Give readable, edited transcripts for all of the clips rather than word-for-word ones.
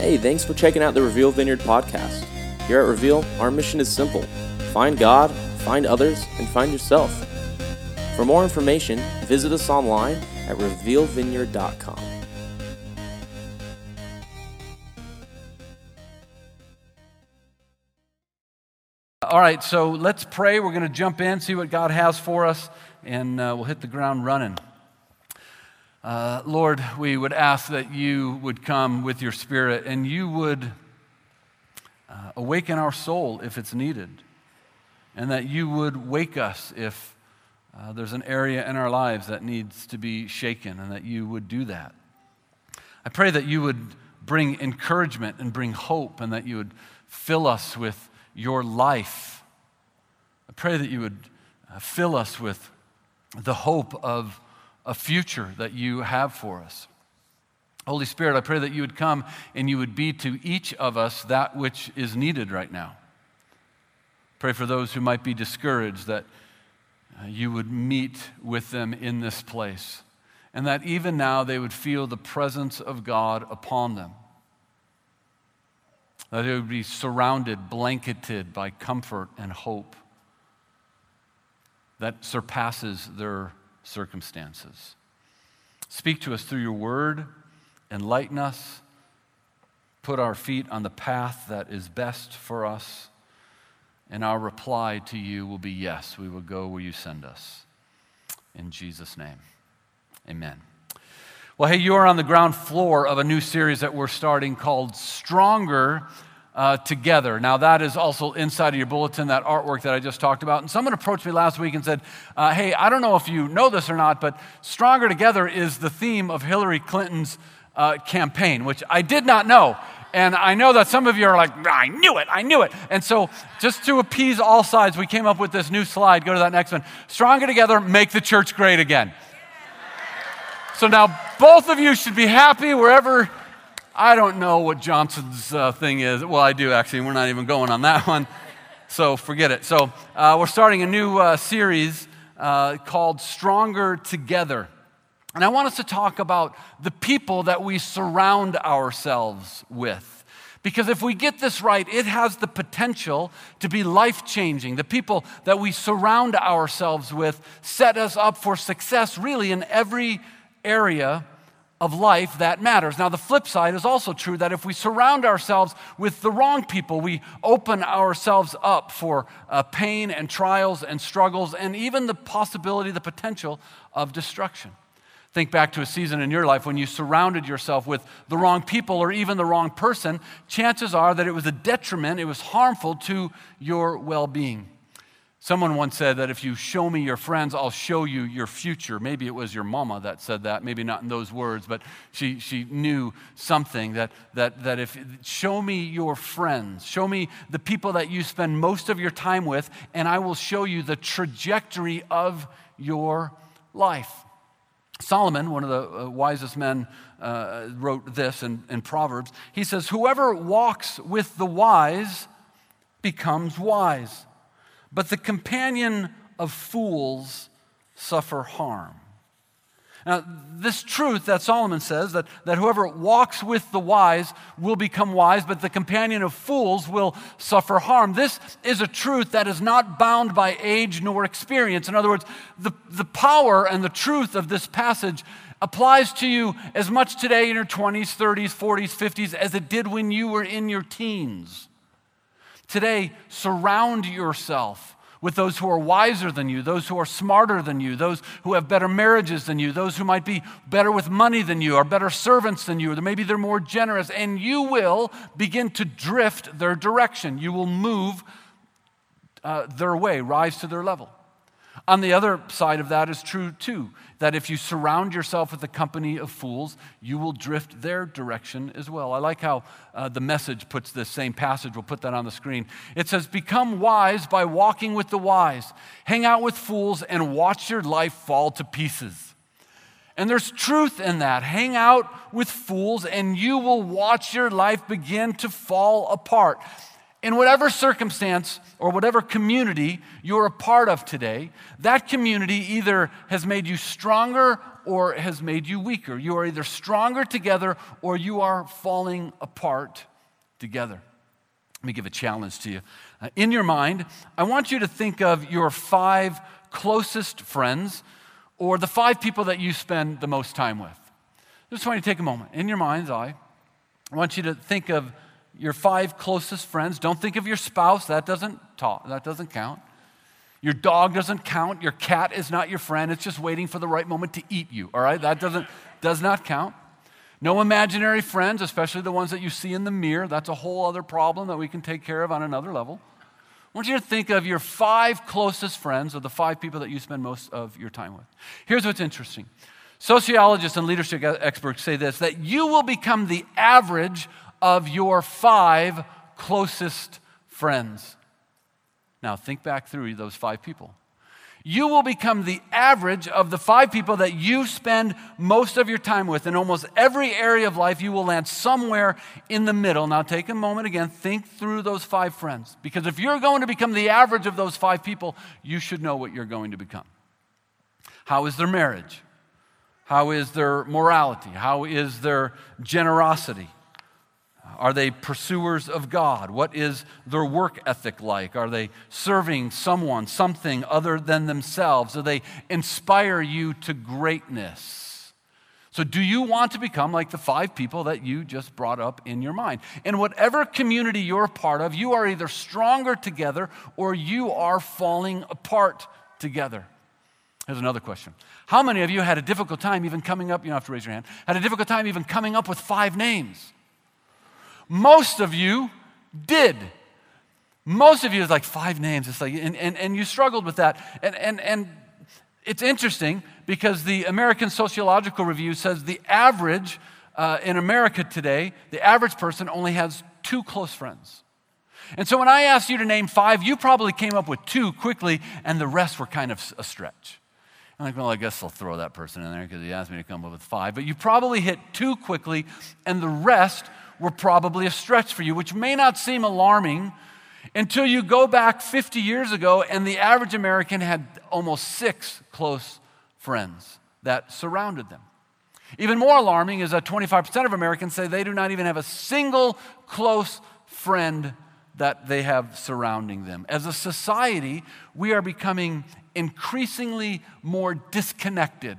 Hey, thanks for checking out the Reveal Vineyard podcast. Here at Reveal, our mission is simple. Find God, find others, and find yourself. For more information, visit us online at revealvineyard.com. All right, so let's pray. We're going to jump in, see what God has for us, and we'll hit the ground running. Lord, we would ask that you would come with your Spirit and you would awaken our soul if it's needed, and that you would wake us if there's an area in our lives that needs to be shaken, and that you would do that. I pray that you would bring encouragement and bring hope, and that you would fill us with your life. I pray that you would fill us with the hope of a future that you have for us. Holy Spirit, I pray that you would come and you would be to each of us that which is needed right now. Pray for those who might be discouraged, that you would meet with them in this place, and that even now they would feel the presence of God upon them, that they would be surrounded, blanketed by comfort and hope that surpasses their circumstances. Speak to us through your word, enlighten us, put our feet on the path that is best for us, and our reply to you will be yes, we will go where you send us. In Jesus' name, amen. Well, hey, you are on the ground floor of a new series that we're starting called Stronger Together. Now, that is also inside of your bulletin, that artwork that I just talked about. And someone approached me last week and said, hey, I don't know if you know this or not, but Stronger Together is the theme of Hillary Clinton's campaign, which I did not know. And I know that some of you are like, I knew it. And so just to appease all sides, we came up with this new slide. Go to that next one. Stronger Together, make the church great again. So now both of you should be happy wherever. I don't know what Johnson's thing is. Well, I do actually. We're not even going on that one. So forget it. So we're starting a new series called Stronger Together. And I want us to talk about the people that we surround ourselves with. Because if we get this right, it has the potential to be life-changing. The people that we surround ourselves with set us up for success really in every area of life that matters. Now, the flip side is also true, that if we surround ourselves with the wrong people, we open ourselves up for pain and trials and struggles, and even the possibility, the potential of destruction. Think back to a season in your life when you surrounded yourself with the wrong people or even the wrong person. Chances are that it was a detriment, it was harmful to your well-being. Someone once said that if you show me your friends, I'll show you your future. Maybe it was your mama that said that, maybe not in those words, but she knew something that if, show me your friends, show me the people that you spend most of your time with, and I will show you the trajectory of your life. Solomon, one of the wisest men, wrote this in Proverbs. He says, whoever walks with the wise becomes wise, but the companion of fools suffer harm. Now, this truth that Solomon says, that whoever walks with the wise will become wise, but the companion of fools will suffer harm. This is a truth that is not bound by age nor experience. In other words, the power and the truth of this passage applies to you as much today in your 20s, 30s, 40s, 50s as it did when you were in your teens. Today, surround yourself with those who are wiser than you, those who are smarter than you, those who have better marriages than you, those who might be better with money than you, or better servants than you, or maybe they're more generous, and you will begin to drift their direction. You will move their way, rise to their level. On the other side of that is true too, that if you surround yourself with the company of fools, you will drift their direction as well. I like how the Message puts this same passage. We'll put that on the screen. It says, become wise by walking with the wise. Hang out with fools and watch your life fall to pieces. And there's truth in that. Hang out with fools and you will watch your life begin to fall apart. In whatever circumstance or whatever community you're a part of today, that community either has made you stronger or has made you weaker. You are either stronger together or you are falling apart together. Let me give a challenge to you. In your mind, I want you to think of your 5 closest friends or the 5 people that you spend the most time with. Just want you to take a moment. In your mind's eye, I want you to think of your 5 closest friends. Don't think of your spouse. That doesn't count. Your dog doesn't count. Your cat is not your friend. It's just waiting for the right moment to eat you, all right? That does not count. No imaginary friends, especially the ones that you see in the mirror. That's a whole other problem that we can take care of on another level. I want you to think of your 5 closest friends, or the 5 people that you spend most of your time with. Here's what's interesting. Sociologists and leadership experts say this, that you will become the average of your 5 closest friends. Now, think back through those 5 people. You will become the average of the 5 people that you spend most of your time with. In almost every area of life, you will land somewhere in the middle. Now, take a moment again, think through those 5 friends. Because if you're going to become the average of those 5 people, you should know what you're going to become. How is their marriage? How is their morality? How is their generosity? Are they pursuers of God? What is their work ethic like? Are they serving someone, something other than themselves? Do they inspire you to greatness? So do you want to become like the 5 people that you just brought up in your mind? In whatever community you're a part of, you are either stronger together or you are falling apart together. Here's another question. How many of you had a difficult time even coming up, you don't have to raise your hand, had a difficult time even coming up with 5 names? Most of you did. Most of you is like 5 names. It's like, and you struggled with that. And it's interesting because the American Sociological Review says the average in America today, the average person only has 2 close friends. And so when I asked you to name 5, you probably came up with 2 quickly, and the rest were kind of a stretch. I'm like, well, I guess I'll throw that person in there because he asked me to come up with 5. But you probably hit 2 quickly, and the rest were probably a stretch for you, which may not seem alarming until you go back 50 years ago and the average American had almost 6 close friends that surrounded them. Even more alarming is that 25% of Americans say they do not even have a single close friend that they have surrounding them. As a society, we are becoming increasingly more disconnected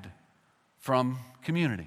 from community.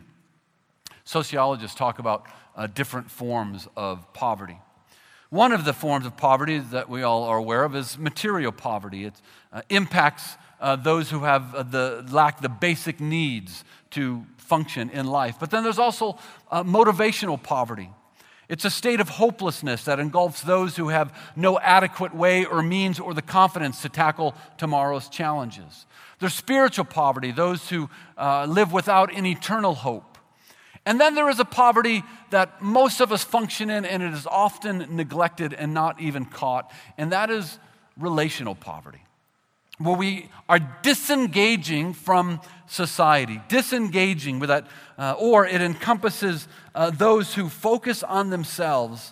Sociologists talk about different forms of poverty. One of the forms of poverty that we all are aware of is material poverty. It impacts those who have lack the basic needs to function in life. But then there's also motivational poverty. It's a state of hopelessness that engulfs those who have no adequate way or means or the confidence to tackle tomorrow's challenges. There's spiritual poverty, those who live without an eternal hope. And then there is a poverty that most of us function in, and it is often neglected and not even caught, and that is relational poverty, where we are disengaging from society, disengaging with that, or it encompasses those who focus on themselves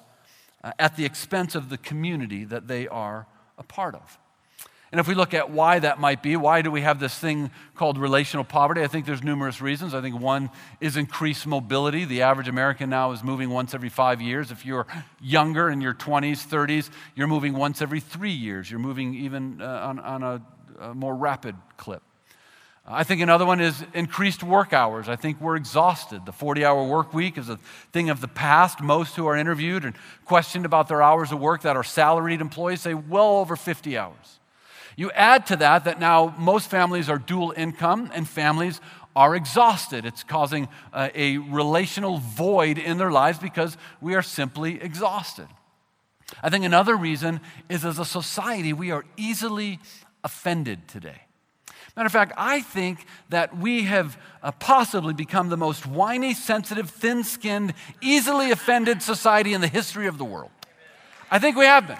at the expense of the community that they are a part of. And if we look at why that might be, why do we have this thing called relational poverty? I think there's numerous reasons. I think one is increased mobility. The average American now is moving once every 5 years. If you're younger, in your 20s, 30s, you're moving once every 3 years. You're moving even on a more rapid clip. I think another one is increased work hours. I think we're exhausted. The 40-hour work week is a thing of the past. Most who are interviewed and questioned about their hours of work that are salaried employees say well over 50 hours. You add to that now most families are dual income and families are exhausted. It's causing a relational void in their lives because we are simply exhausted. I think another reason is as a society we are easily offended today. Matter of fact, I think that we have possibly become the most whiny, sensitive, thin-skinned, easily offended society in the history of the world. I think we have been.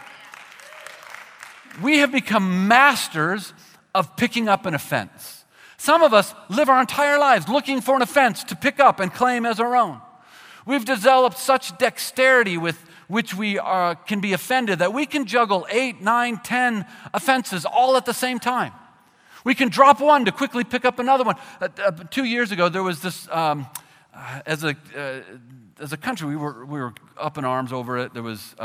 We have become masters of picking up an offense. Some of us live our entire lives looking for an offense to pick up and claim as our own. We've developed such dexterity with which we can be offended, that we can juggle 8, 9, 10 offenses all at the same time. We can drop one to quickly pick up another one. 2 years ago, there was this, as a country, we were up in arms over it. There was,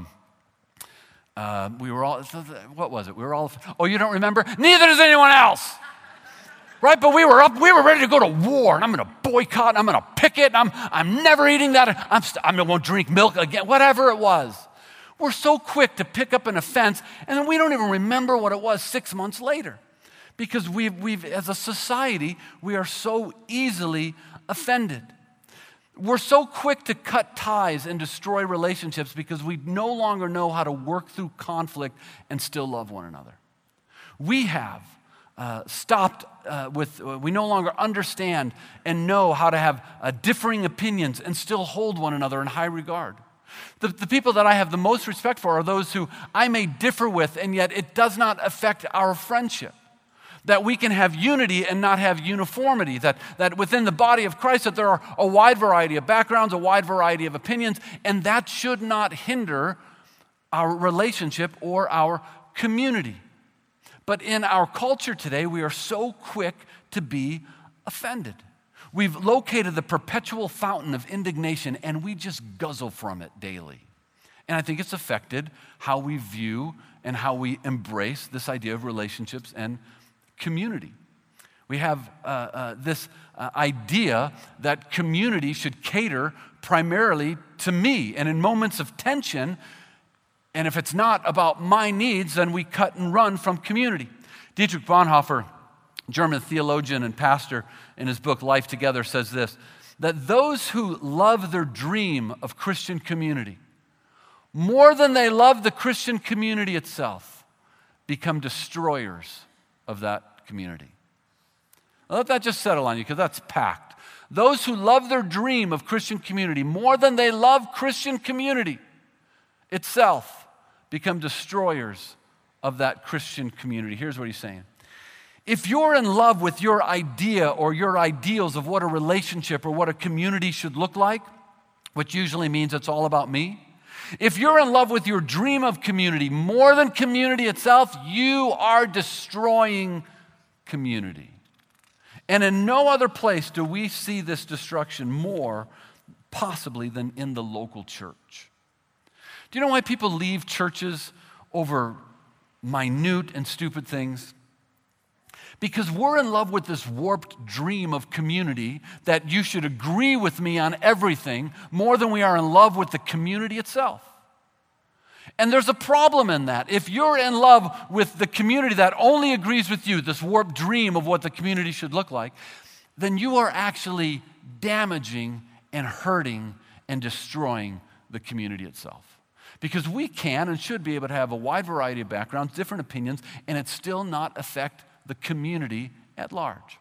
we were all, what was it? We were all, oh, you don't remember? Neither does anyone else. Right, but we were ready to go to war, and I'm going to boycott, and I'm going to picket, and I'm never eating that, I won't drink milk again, whatever it was. We're so quick to pick up an offense, and then we don't even remember what it was 6 months later. Because we've as a society, we are so easily offended. We're so quick to cut ties and destroy relationships because we no longer know how to work through conflict and still love one another. We have stopped we no longer understand and know how to have differing opinions and still hold one another in high regard. The people that I have the most respect for are those who I may differ with, and yet it does not affect our friendship. That we can have unity and not have uniformity, that within the body of Christ that there are a wide variety of backgrounds, a wide variety of opinions, and that should not hinder our relationship or our community. But in our culture today, we are so quick to be offended. We've located the perpetual fountain of indignation, and we just guzzle from it daily. And I think it's affected how we view and how we embrace this idea of relationships and community. We have this idea that community should cater primarily to me. And in moments of tension, and if it's not about my needs, then we cut and run from community. Dietrich Bonhoeffer, German theologian and pastor, in his book Life Together says this, that those who love their dream of Christian community more than they love the Christian community itself become destroyers of that community. Now, let that just settle on you because that's packed. Those who love their dream of Christian community more than they love Christian community itself become destroyers of that Christian community. Here's what he's saying. If you're in love with your idea or your ideals of what a relationship or what a community should look like, which usually means it's all about me, if you're in love with your dream of community more than community itself, you are destroying community. And in no other place do we see this destruction more possibly than in the local church. Do you know why people leave churches over minute and stupid things? Because we're in love with this warped dream of community that you should agree with me on everything more than we are in love with the community itself. And there's a problem in that. If you're in love with the community that only agrees with you, this warped dream of what the community should look like, then you are actually damaging and hurting and destroying the community itself. Because we can and should be able to have a wide variety of backgrounds, different opinions, and it still not affect the community at large.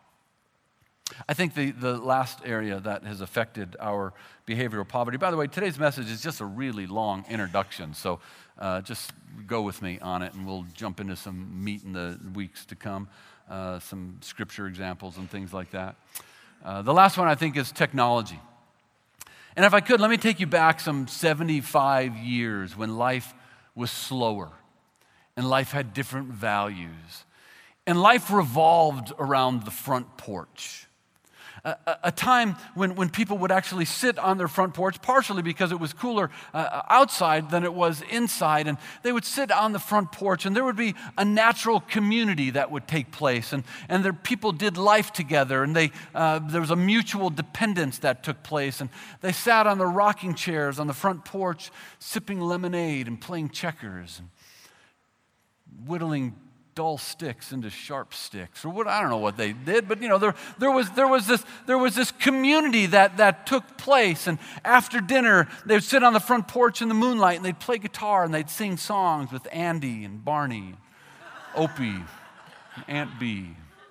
I think the last area that has affected our behavioral poverty, by the way, today's message is just a really long introduction, so just go with me on it and we'll jump into some meat in the weeks to come, some scripture examples and things like that. The last one I think is technology. And if I could, let me take you back some 75 years when life was slower and life had different values. And life revolved around the front porch. A time when people would actually sit on their front porch, partially because it was cooler outside than it was inside. And they would sit on the front porch, and there would be a natural community that would take place. And people did life together, and there was a mutual dependence that took place. And they sat on the rocking chairs on the front porch, sipping lemonade and playing checkers, and whittling dull sticks into sharp sticks, or what, I don't know what they did, but there was this community that took place, and after dinner they'd sit on the front porch in the moonlight and they'd play guitar and they'd sing songs with Andy and Barney, Opie, and Aunt Bee.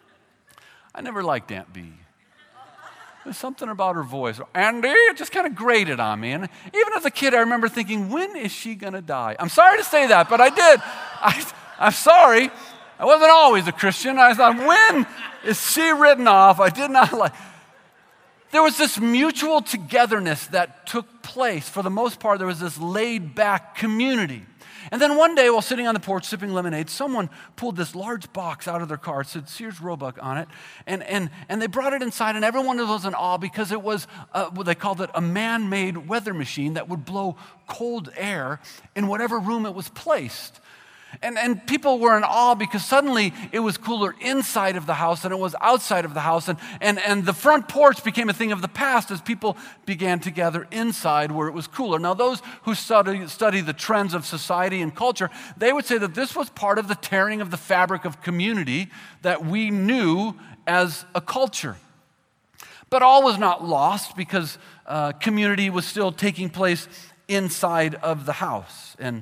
I never liked Aunt Bee. There's something about her voice. Andy, it just kind of grated on me. And even as a kid, I remember thinking, when is she going to die? I'm sorry to say that, but I did. I'm sorry. I wasn't always a Christian. I thought, when is she written off? I did not like. There was this mutual togetherness that took place. For the most part, there was this laid-back community. And then one day, while sitting on the porch sipping lemonade, someone pulled this large box out of their car. It said Sears Roebuck on it. And they brought it inside, and everyone was in awe because it was, what they called it, a man-made weather machine that would blow cold air in whatever room it was placed. And people were in awe because suddenly it was cooler inside of the house than it was outside of the house. And the front porch became a thing of the past as people began to gather inside where it was cooler. Now, those who study the trends of society and culture, they would say that this was part of the tearing of the fabric of community that we knew as a culture. But all was not lost because community was still taking place inside of the house. And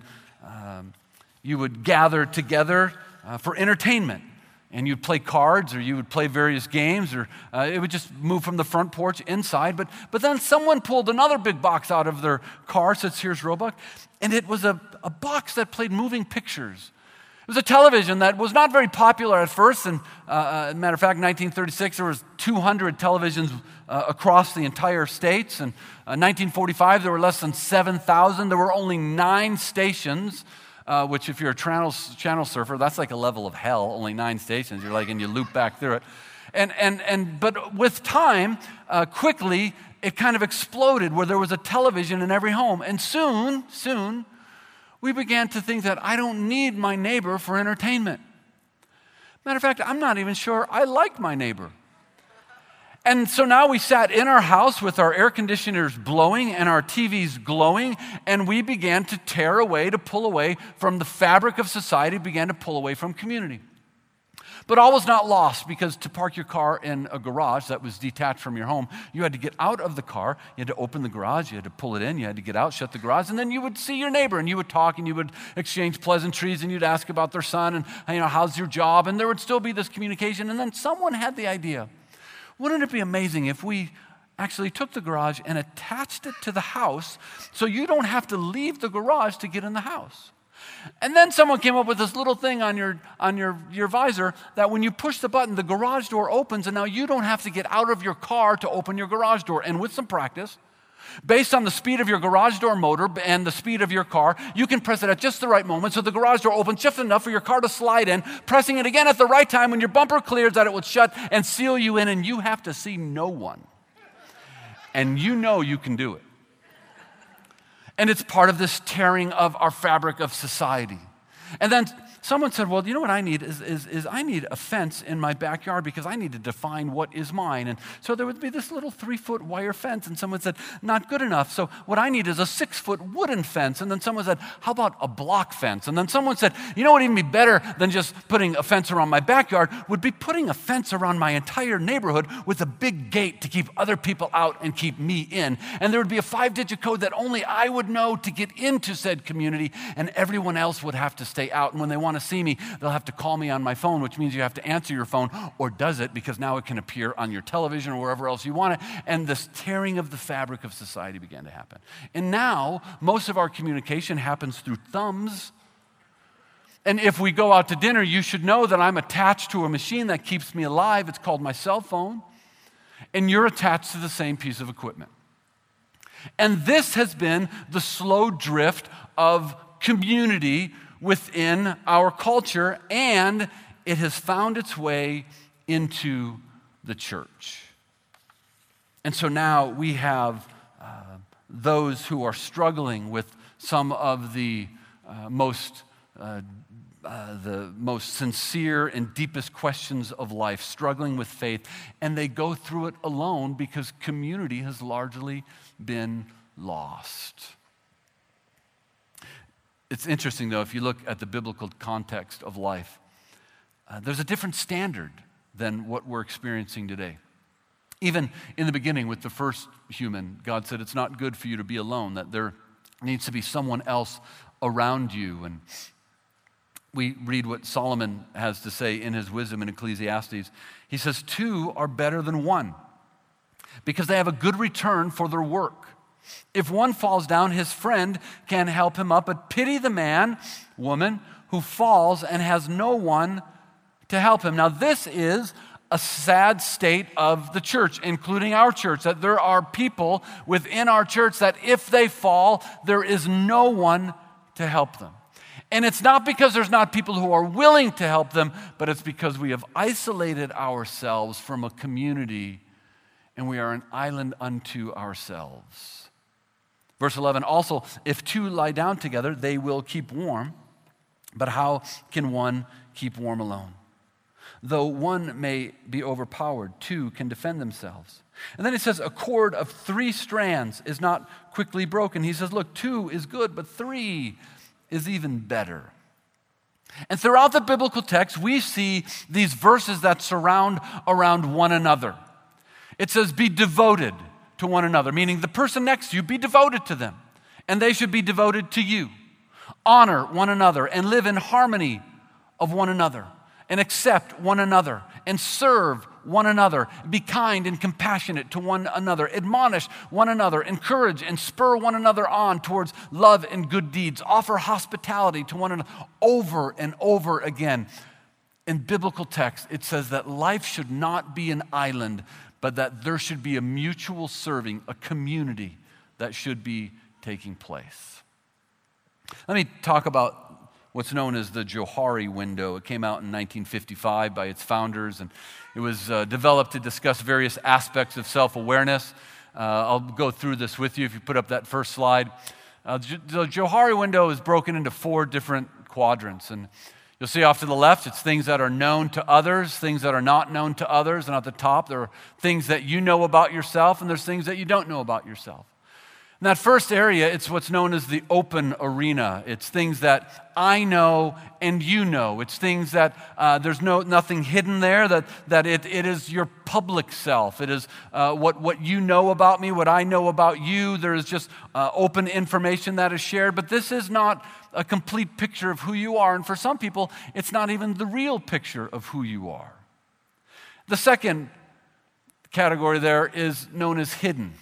you would gather together for entertainment, and you'd play cards, or you would play various games, or it would just move from the front porch inside. But then someone pulled another big box out of their car, said Sears Roebuck, and it was a box that played moving pictures. It was a television that was not very popular at first, and as a matter of fact, in 1936, there was 200 televisions across the entire states, and 1945, there were less than 7,000. There were only 9 stations, which if you're a channel surfer, that's like a level of hell, only 9 stations. You're like, and you loop back through it. But with time, quickly, it kind of exploded where there was a television in every home. And soon, we began to think that I don't need my neighbor for entertainment. Matter of fact, I'm not even sure I like my neighbor. And so now we sat in our house with our air conditioners blowing and our TVs glowing, and we began to tear away, to pull away from the fabric of society, began to pull away from community. But all was not lost, because to park your car in a garage that was detached from your home, you had to get out of the car, you had to open the garage, you had to pull it in, you had to get out, shut the garage, and then you would see your neighbor, and you would talk, and you would exchange pleasantries, and you'd ask about their son, and how's your job, and there would still be this communication. And then someone had the idea, wouldn't it be amazing if we actually took the garage and attached it to the house so you don't have to leave the garage to get in the house? And then someone came up with this little thing on your visor that when you push the button, the garage door opens, and now you don't have to get out of your car to open your garage door. And with some practice, based on the speed of your garage door motor and the speed of your car, you can press it at just the right moment so the garage door opens just enough for your car to slide in, pressing it again at the right time when your bumper clears that it will shut and seal you in, and you have to see no one. And you know you can do it. And it's part of this tearing of our fabric of society. And then someone said, well, you know what I need is I need a fence in my backyard because I need to define what is mine. And so there would be this little 3-foot wire fence, and someone said, not good enough. So what I need is a 6-foot wooden fence. And then someone said, how about a block fence? And then someone said, you know what would even be better than just putting a fence around my backyard would be putting a fence around my entire neighborhood with a big gate to keep other people out and keep me in. And there would be a 5-digit code that only I would know to get into said community, and everyone else would have to stay out. And when they want to see me, they'll have to call me on my phone, which means you have to answer your phone, or does it, because now it can appear on your television or wherever else you want it. And this tearing of the fabric of society began to happen. And now, most of our communication happens through thumbs. And if we go out to dinner, you should know that I'm attached to a machine that keeps me alive. It's called my cell phone. And you're attached to the same piece of equipment. And this has been the slow drift of community within our culture, and it has found its way into the church. And so now we have those who are struggling with some of the most sincere and deepest questions of life, struggling with faith, and they go through it alone because community has largely been lost. It's interesting, though, if you look at the biblical context of life, there's a different standard than what we're experiencing today. Even in the beginning with the first human, God said it's not good for you to be alone, that there needs to be someone else around you. And we read what Solomon has to say in his wisdom in Ecclesiastes. He says, 2 are better than 1 because they have a good return for their work. If one falls down, his friend can help him up, but pity the man, woman, who falls and has no one to help him. Now, this is a sad state of the church, including our church, that there are people within our church that if they fall, there is no one to help them. And it's not because there's not people who are willing to help them, but it's because we have isolated ourselves from a community and we are an island unto ourselves. Verse 11, also, if two lie down together, they will keep warm. But how can one keep warm alone? Though one may be overpowered, two can defend themselves. And then he says, a cord of 3 strands is not quickly broken. He says, look, 2 is good, but 3 is even better. And throughout the biblical text, we see these verses that surround around one another. It says, be devoted to one another, meaning the person next to you, be devoted to them, and they should be devoted to you. Honor one another and live in harmony of one another, and accept one another, and serve one another. Be kind and compassionate to one another. Admonish one another. Encourage and spur one another on towards love and good deeds. Offer hospitality to one another over and over again. In biblical text, it says that life should not be an island, but that there should be a mutual serving, a community that should be taking place. Let me talk about what's known as the Johari window. It came out in 1955 by its founders, and it was developed to discuss various aspects of self-awareness. I'll go through this with you if you put up that first slide. The Johari window is broken into 4 different quadrants, and you'll see off to the left, it's things that are known to others, things that are not known to others, and at the top, there are things that you know about yourself, and there's things that you don't know about yourself. In that first area, it's what's known as the open arena. It's things that I know and you know. It's things that there's nothing hidden there, that it is your public self. It is what you know about me, what I know about you. There is just open information that is shared, but this is not a complete picture of who you are, and for some people, it's not even the real picture of who you are. The second category there is known as hidden.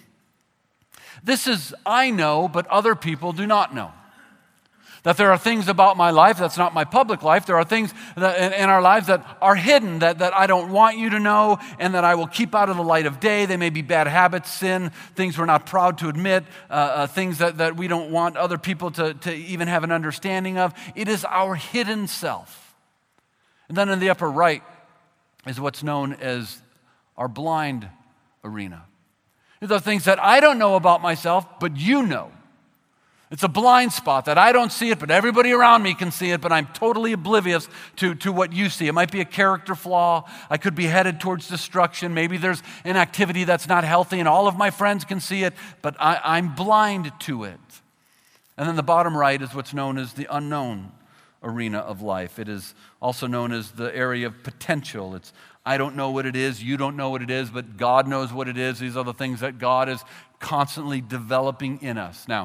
This is, I know, but other people do not know. That there are things about my life that's not my public life. There are things that in our lives that are hidden, that I don't want you to know, and that I will keep out of the light of day. They may be bad habits, sin, things we're not proud to admit, things that we don't want other people to even have an understanding of. It is our hidden self. And then in the upper right is what's known as our blind arena. These are things that I don't know about myself, but you know. It's a blind spot that I don't see it, but everybody around me can see it, but I'm totally oblivious to what you see. It might be a character flaw. I could be headed towards destruction. Maybe there's an activity that's not healthy, and all of my friends can see it, but I'm blind to it. And then the bottom right is what's known as the unknown arena of life. It is also known as the area of potential. It's I don't know what it is, you don't know what it is, but God knows what it is. These are the things that God is constantly developing in us. Now,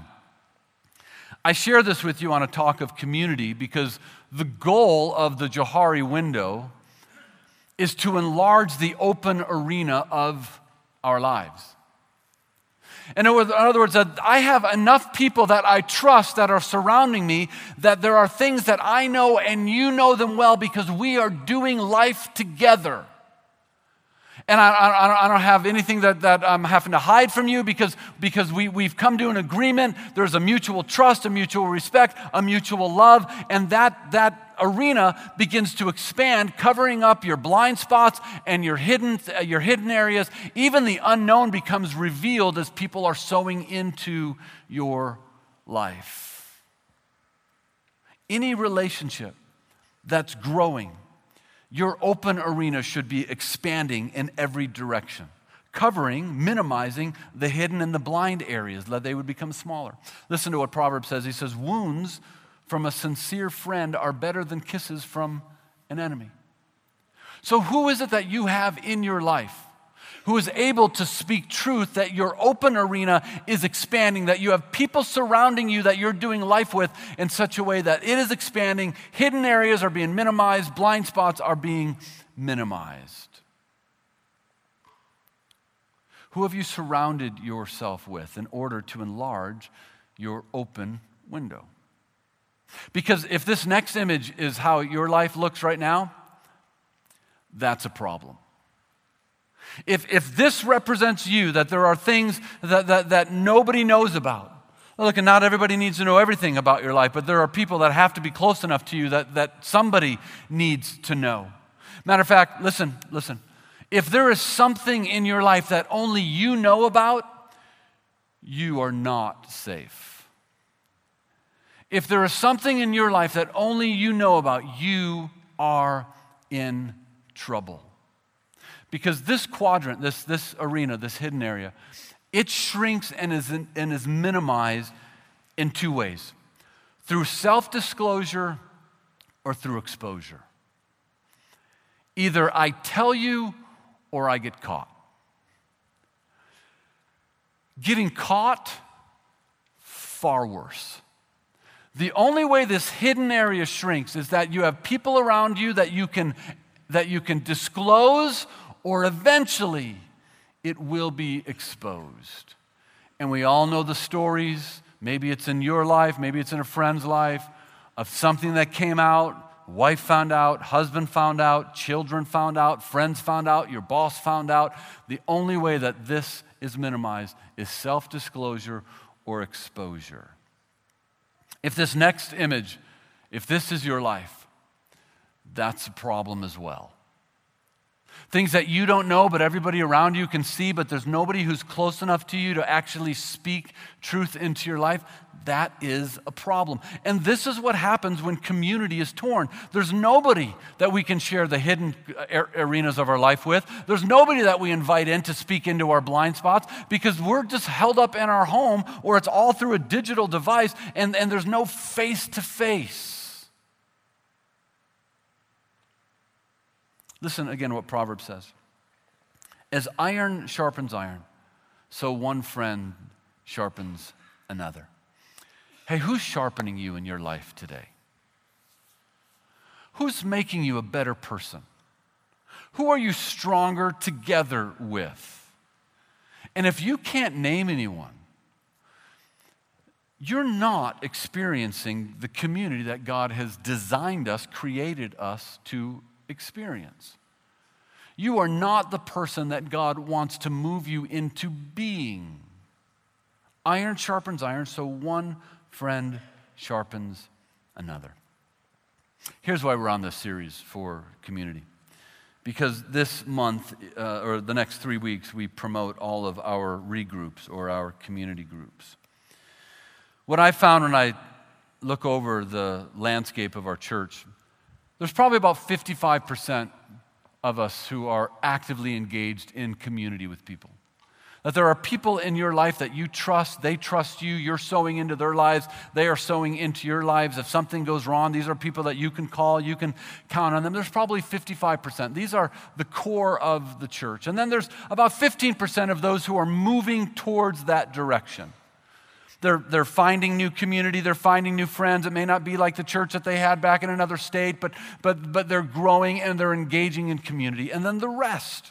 I share this with you on a talk of community because the goal of the Johari window is to enlarge the open arena of our lives. In other words, that I have enough people that I trust that are surrounding me, that there are things that I know and you know them well because we are doing life together. And I don't have anything that I'm having to hide from you because we've come to an agreement. There's a mutual trust, a mutual respect, a mutual love, and that arena begins to expand, covering up your blind spots and your hidden areas. Even the unknown becomes revealed as people are sowing into your life. Any relationship that's growing, your open arena should be expanding in every direction, covering, minimizing the hidden and the blind areas, that they would become smaller. Listen to what Proverbs says. He says, wounds from a sincere friend are better than kisses from an enemy. So who is it that you have in your life who is able to speak truth, that your open arena is expanding, that you have people surrounding you that you're doing life with in such a way that it is expanding, hidden areas are being minimized, blind spots are being minimized? Who have you surrounded yourself with in order to enlarge your open window? Because if this next image is how your life looks right now, that's a problem. If this represents you, that there are things that nobody knows about. Look, and not everybody needs to know everything about your life, but there are people that have to be close enough to you that somebody needs to know. Matter of fact, listen. If there is something in your life that only you know about, you are not safe. If there is something in your life that only you know about, you are in trouble. Because this quadrant, this arena, this hidden area, it shrinks and is minimized in two ways: through self-disclosure or through exposure. Either I tell you or I get caught. Getting caught, far worse. The only way this hidden area shrinks is that you have people around you that you can disclose, or eventually it will be exposed. And we all know the stories. Maybe it's in your life, maybe it's in a friend's life, of something that came out. Wife found out, husband found out, children found out, friends found out, your boss found out. The only way that this is minimized is self-disclosure or exposure. If this next image, if this is your life, that's a problem as well. Things that you don't know, but everybody around you can see, but there's nobody who's close enough to you to actually speak truth into your life. That is a problem. And this is what happens when community is torn. There's nobody that we can share the hidden arenas of our life with. There's nobody that we invite in to speak into our blind spots, because we're just held up in our home, or it's all through a digital device, and there's no face-to-face. Listen again to what Proverbs says. As iron sharpens iron, so one friend sharpens another. Hey, who's sharpening you in your life today? Who's making you a better person? Who are you stronger together with? And if you can't name anyone, you're not experiencing the community that God has designed us, created us to experience. You are not the person that God wants to move you into being. Iron sharpens iron, so one friend sharpens another. Here's why we're on this series for community. Because this month, or the next 3 weeks, we promote all of our regroups or our community groups. What I found when I look over the landscape of our church, there's probably about 55% of us who are actively engaged in community with people. That there are people in your life that you trust, they trust you, you're sowing into their lives, they are sowing into your lives. If something goes wrong, these are people that you can call, you can count on them. There's probably 55%. These are the core of the church. And then there's about 15% of those who are moving towards that direction. They're finding new community, they're finding new friends. It may not be like the church that they had back in another state, but they're growing and they're engaging in community. And then the rest,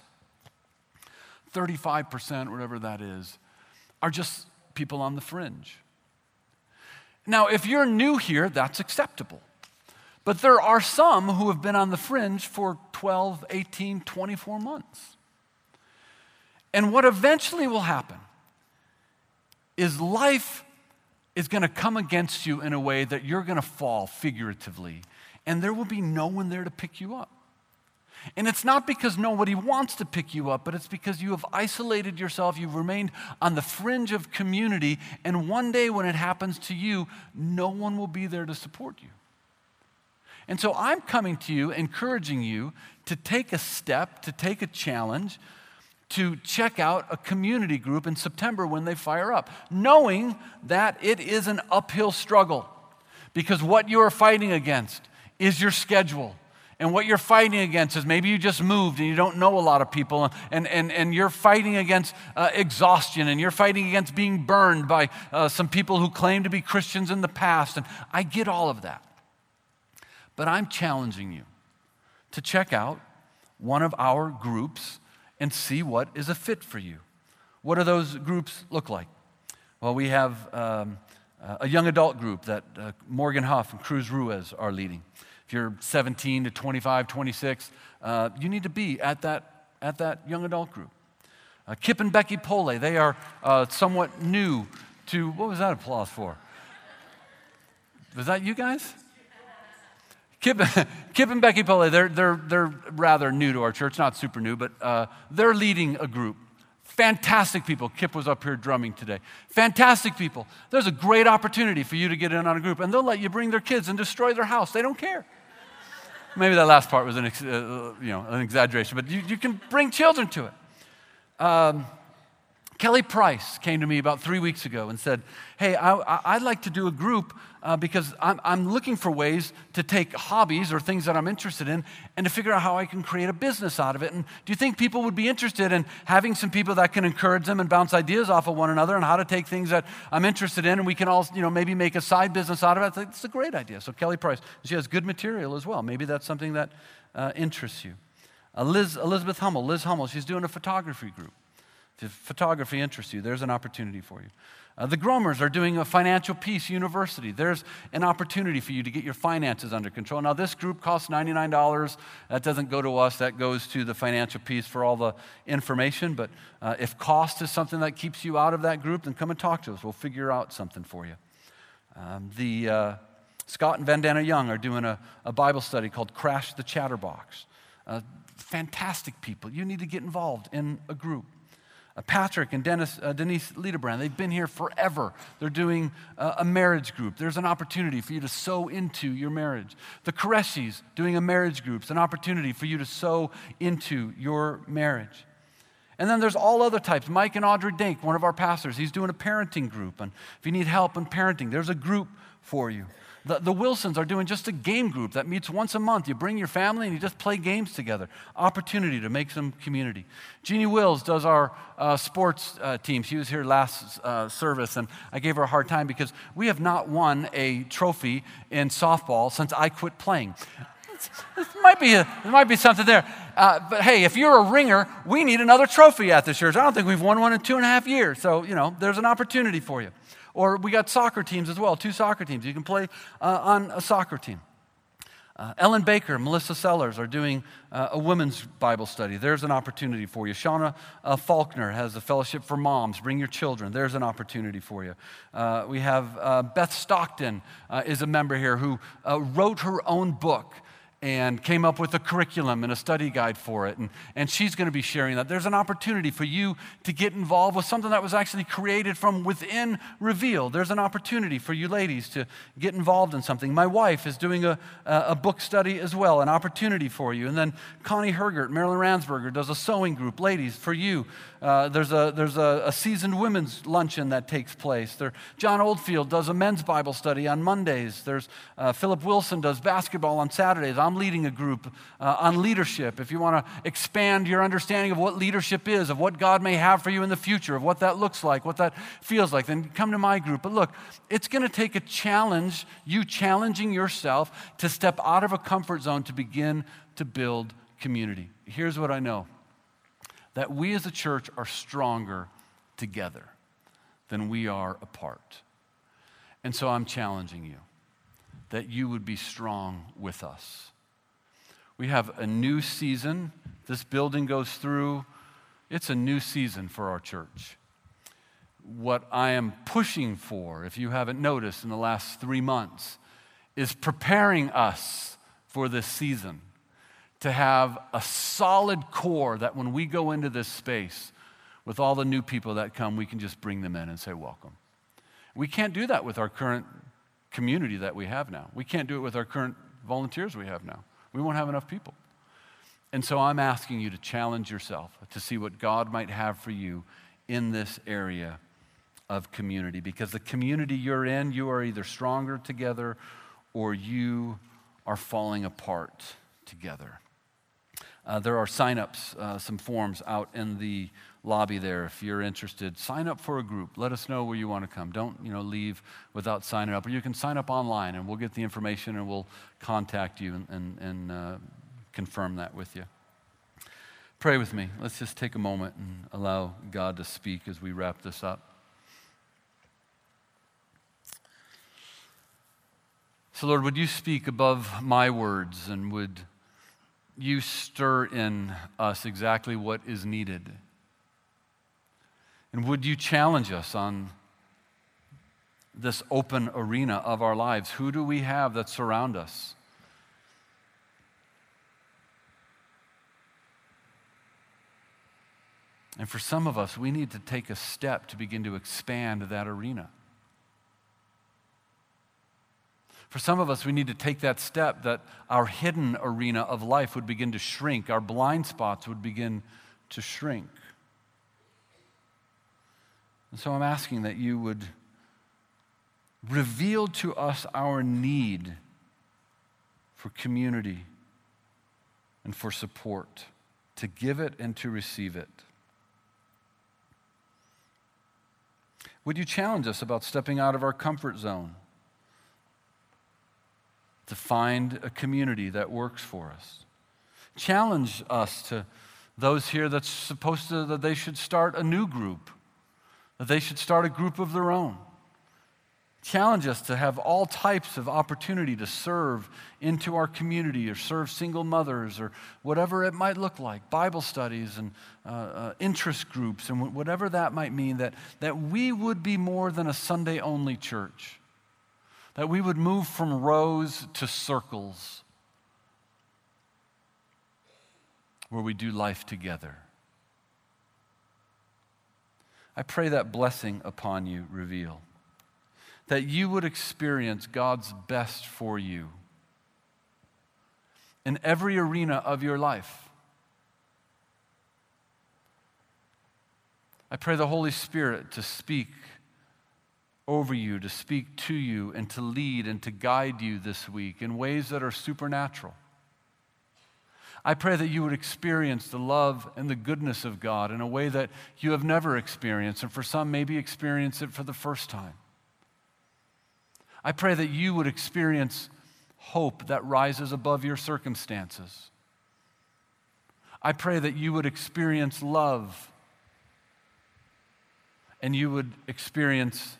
35%, whatever that is, are just people on the fringe. Now, if you're new here, that's acceptable. But there are some who have been on the fringe for 12, 18, 24 months. And what eventually will happen is life is going to come against you in a way that you're going to fall figuratively, and there will be no one there to pick you up. And it's not because nobody wants to pick you up, but it's because you have isolated yourself, you've remained on the fringe of community, and one day when it happens to you, no one will be there to support you. And so I'm coming to you, encouraging you to take a step, to take a challenge, to check out a community group in September when they fire up, knowing that it is an uphill struggle, because what you are fighting against is your schedule. And what you're fighting against is maybe you just moved and you don't know a lot of people, and you're fighting against exhaustion, and you're fighting against being burned by some people who claim to be Christians in the past. And I get all of that. But I'm challenging you to check out one of our groups and see what is a fit for you. What do those groups look like? Well, we have a young adult group that Morgan Huff and Cruz Ruiz are leading. If you're 17 to 25, 26, you need to be at that at that young adult group. Kip and Becky Pole, they are somewhat new to, what was that applause for? Was that you guys? Kip and Becky Pole, they're rather new to our church, not super new, but they're leading a group. Fantastic people. Kip was up here drumming today. Fantastic people. There's a great opportunity for you to get in on a group, and they'll let you bring their kids and destroy their house. They don't care. Maybe that last part was an exaggeration, but you can bring children to it. Kelly Price came to me about 3 weeks ago and said, hey, I'd like to do a group because I'm looking for ways to take hobbies or things that I'm interested in and to figure out how I can create a business out of it. And do you think people would be interested in having some people that can encourage them and bounce ideas off of one another and how to take things that I'm interested in and we can all, maybe make a side business out of it? I think it's a great idea. So Kelly Price, she has good material as well. Maybe that's something that interests you. Elizabeth Hummel, Liz Hummel, she's doing a photography group. If photography interests you, there's an opportunity for you. The Gromers are doing a Financial Peace University. There's an opportunity for you to get your finances under control. Now, this group costs $99. That doesn't go to us. That goes to the Financial Peace for all the information. But if cost is something that keeps you out of that group, then come and talk to us. We'll figure out something for you. Scott and Vandana Young are doing a Bible study called Crash the Chatterbox. Fantastic people. You need to get involved in a group. Patrick and Denise Liederbrand, they've been here forever. They're doing a marriage group. There's an opportunity for you to sow into your marriage. The Qureishis doing a marriage group. It's an opportunity for you to sow into your marriage. And then there's all other types. Mike and Audrey Dink, one of our pastors, he's doing a parenting group. And if you need help in parenting, there's a group for you. The Wilsons are doing just a game group that meets once a month. You bring your family and you just play games together. Opportunity to make some community. Jeannie Wills does our sports team. She was here last service, and I gave her a hard time because we have not won a trophy in softball since I quit playing. There might be something there. But hey, if you're a ringer, we need another trophy at this church. I don't think we've won one in 2.5 years. So, there's an opportunity for you. Or we got soccer teams as well, 2 soccer teams. You can play on a soccer team. Ellen Baker, Melissa Sellers are doing a women's Bible study. There's an opportunity for you. Shauna Faulkner has a fellowship for moms. Bring your children. There's an opportunity for you. We have Beth Stockton is a member here who wrote her own book and came up with a curriculum and a study guide for it. And she's going to be sharing that. There's an opportunity for you to get involved with something that was actually created from within Reveal. There's an opportunity for you ladies to get involved in something. My wife is doing a book study as well, an opportunity for you. And then Connie Hergert, Marilyn Ransberger does a sewing group. Ladies, for you, there's a seasoned women's luncheon that takes place. John Oldfield does a men's Bible study on Mondays. There's Philip Wilson does basketball on Saturdays. I'm leading a group on leadership. If you want to expand your understanding of what leadership is, of what God may have for you in the future, of what that looks like, what that feels like, then come to my group. But look, it's going to take a challenge, you challenging yourself to step out of a comfort zone to begin to build community. Here's what I know, that we as a church are stronger together than we are apart. And so I'm challenging you that you would be strong with us. We have a new season. This building goes through. It's a new season for our church. What I am pushing for, if you haven't noticed in the last 3 months, is preparing us for this season to have a solid core that when we go into this space with all the new people that come, we can just bring them in and say, welcome. We can't do that with our current community that we have now. We can't do it with our current volunteers we have now. We won't have enough people. And so I'm asking you to challenge yourself to see what God might have for you in this area of community. Because the community you're in, you are either stronger together or you are falling apart together. There are sign-ups, some forms out in the lobby there. If you're interested, sign up for a group. Let us know where you want to come. Don't, leave without signing up. Or you can sign up online, and we'll get the information, and we'll contact you and confirm that with you. Pray with me. Let's just take a moment and allow God to speak as we wrap this up. So, Lord, would you speak above my words, and would you stir in us exactly what is needed. And would you challenge us on this open arena of our lives? Who do we have that surround us? And for some of us, we need to take a step to begin to expand that arena. For some of us, we need to take that step that our hidden arena of life would begin to shrink, our blind spots would begin to shrink. And so I'm asking that you would reveal to us our need for community and for support, to give it and to receive it. Would you challenge us about stepping out of our comfort zone to find a community that works for us? Challenge us to those here that they should start a new group, that they should start a group of their own. Challenge us to have all types of opportunity to serve into our community or serve single mothers or whatever it might look like, Bible studies and interest groups and whatever that might mean, that we would be more than a Sunday-only church, that we would move from rows to circles where we do life together. I pray that blessing upon you, Reveal, that you would experience God's best for you in every arena of your life. I pray the Holy Spirit to speak over you, to speak to you, and to lead and to guide you this week in ways that are supernatural. I pray that you would experience the love and the goodness of God in a way that you have never experienced, and for some, maybe experience it for the first time. I pray that you would experience hope that rises above your circumstances. I pray that you would experience love and you would experience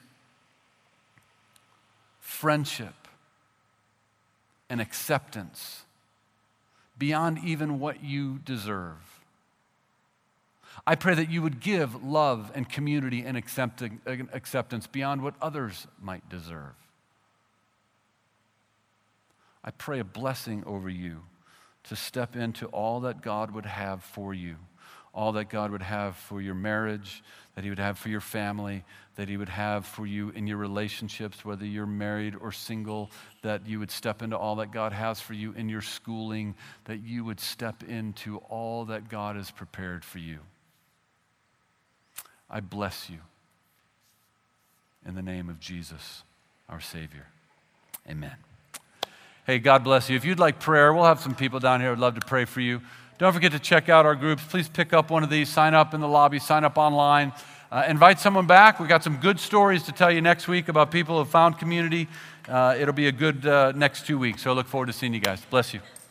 friendship and acceptance beyond even what you deserve. I pray that you would give love and community and acceptance beyond what others might deserve. I pray a blessing over you to step into all that God would have for you, all that God would have for your marriage, that He would have for your family, that He would have for you in your relationships, whether you're married or single, that you would step into all that God has for you in your schooling, that you would step into all that God has prepared for you. I bless you in the name of Jesus, our Savior. Amen. Hey, God bless you. If you'd like prayer, we'll have some people down here who would love to pray for you. Don't forget to check out our groups. Please pick up one of these. Sign up in the lobby. Sign up online. Invite someone back. We've got some good stories to tell you next week about people who have found community. It'll be a good next 2 weeks. So I look forward to seeing you guys. Bless you.